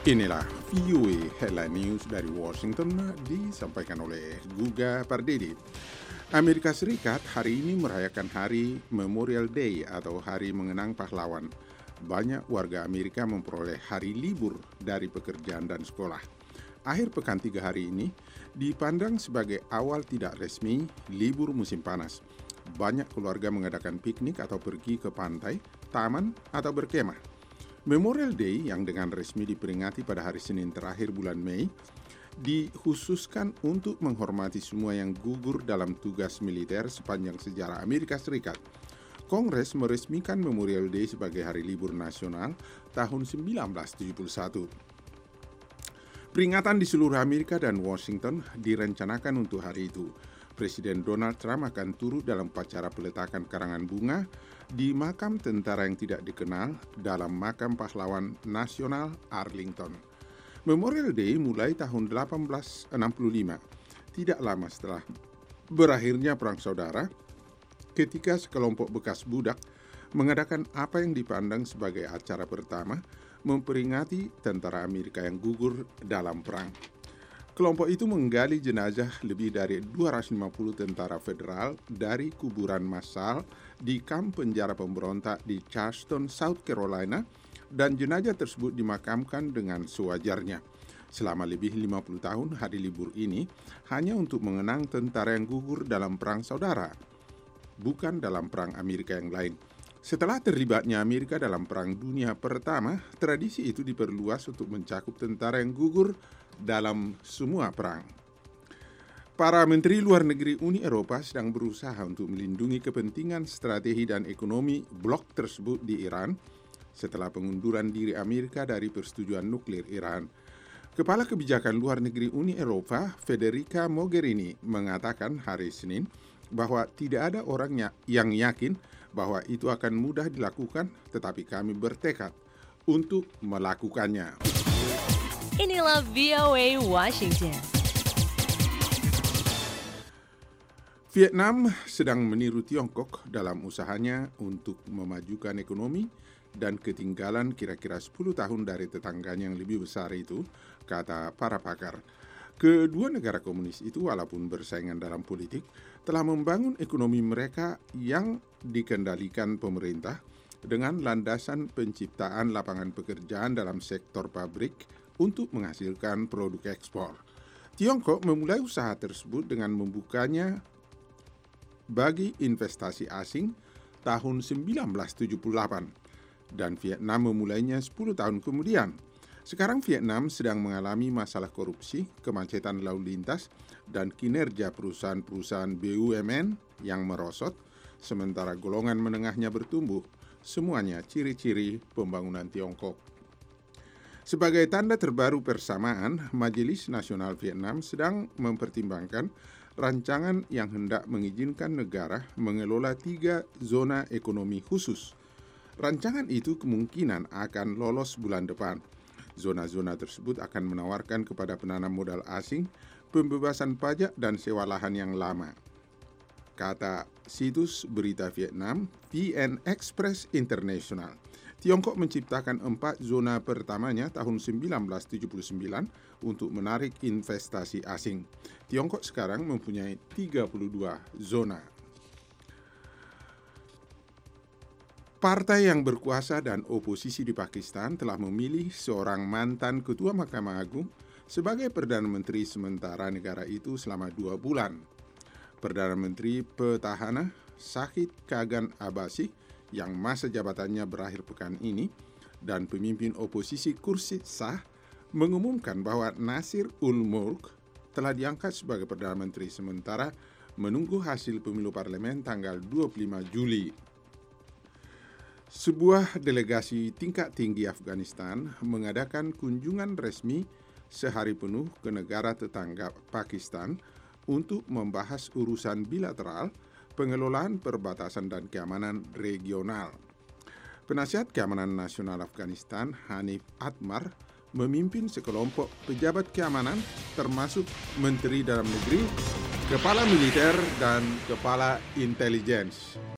Inilah VOA Headline News dari Washington disampaikan oleh Guga Pardede. Amerika Serikat hari ini merayakan Hari Memorial Day atau Hari Mengenang Pahlawan. Banyak warga Amerika memperoleh hari libur dari pekerjaan dan sekolah. Akhir pekan 3 hari ini dipandang sebagai awal tidak resmi libur musim panas. Banyak keluarga mengadakan piknik atau pergi ke pantai, taman, atau berkemah. Memorial Day yang dengan resmi diperingati pada hari Senin terakhir bulan Mei dikhususkan untuk menghormati semua yang gugur dalam tugas militer sepanjang sejarah Amerika Serikat. Kongres meresmikan Memorial Day sebagai hari libur nasional tahun 1971. Peringatan di seluruh Amerika dan Washington direncanakan untuk hari itu. Presiden Donald Trump akan turut dalam upacara peletakan karangan bunga di makam tentara yang tidak dikenal dalam makam pahlawan nasional Arlington. Memorial Day mulai tahun 1865, tidak lama setelah berakhirnya Perang Saudara, ketika sekelompok bekas budak mengadakan apa yang dipandang sebagai acara pertama memperingati tentara Amerika yang gugur dalam perang. Kelompok itu menggali jenazah lebih dari 250 tentara federal dari kuburan massal di kamp penjara pemberontak di Charleston, South Carolina, dan jenazah tersebut dimakamkan dengan sewajarnya. Selama lebih 50 tahun, hari libur ini hanya untuk mengenang tentara yang gugur dalam Perang Saudara, bukan dalam Perang Amerika yang lain. Setelah terlibatnya Amerika dalam Perang Dunia Pertama, tradisi itu diperluas untuk mencakup tentara yang gugur dalam semua perang. Para menteri luar negeri Uni Eropa sedang berusaha untuk melindungi kepentingan strategi dan ekonomi blok tersebut di Iran setelah pengunduran diri Amerika dari persetujuan nuklir Iran. Kepala Kebijakan Luar Negeri Uni Eropa, Federica Mogherini, mengatakan hari Senin bahwa tidak ada orang yang yakin bahwa itu akan mudah dilakukan, tetapi kami bertekad untuk melakukannya. Inilah VOA Washington. Vietnam sedang meniru Tiongkok dalam usahanya untuk memajukan ekonomi dan ketinggalan kira-kira 10 tahun dari tetangganya yang lebih besar itu, kata para pakar. Kedua negara komunis itu walaupun bersaingan dalam politik, telah membangun ekonomi mereka yang dikendalikan pemerintah dengan landasan penciptaan lapangan pekerjaan dalam sektor pabrik untuk menghasilkan produk ekspor. Tiongkok memulai usaha tersebut dengan membukanya bagi investasi asing tahun 1978 dan Vietnam memulainya 10 tahun kemudian. Sekarang Vietnam sedang mengalami masalah korupsi, kemacetan lalu lintas, dan kinerja perusahaan-perusahaan BUMN yang merosot, sementara golongan menengahnya bertumbuh. Semuanya ciri-ciri pembangunan Tiongkok. Sebagai tanda terbaru persamaan, Majelis Nasional Vietnam sedang mempertimbangkan rancangan yang hendak mengizinkan negara mengelola 3 zona ekonomi khusus. Rancangan itu kemungkinan akan lolos bulan depan. Zona-zona tersebut akan menawarkan kepada penanam modal asing pembebasan pajak dan sewa lahan yang lama, kata situs berita Vietnam VN Express International. Tiongkok menciptakan 4 zona pertamanya tahun 1979 untuk menarik investasi asing. Tiongkok sekarang mempunyai 32 zona. Partai yang berkuasa dan oposisi di Pakistan telah memilih seorang mantan Ketua Mahkamah Agung sebagai Perdana Menteri sementara negara itu selama 2 bulan. Perdana Menteri Petahana Shahid Khagan Abbasi yang masa jabatannya berakhir pekan ini, dan pemimpin oposisi Khurshid Shah mengumumkan bahwa Nasir ul Mulk telah diangkat sebagai Perdana Menteri sementara menunggu hasil pemilu parlemen tanggal 25 Juli. Sebuah delegasi tingkat tinggi Afghanistan mengadakan kunjungan resmi sehari penuh ke negara tetangga Pakistan untuk membahas urusan bilateral, pengelolaan perbatasan dan keamanan regional. Penasihat Keamanan Nasional Afghanistan, Hanif Atmar, memimpin sekelompok pejabat keamanan termasuk Menteri Dalam Negeri, Kepala Militer, dan Kepala Intelijen.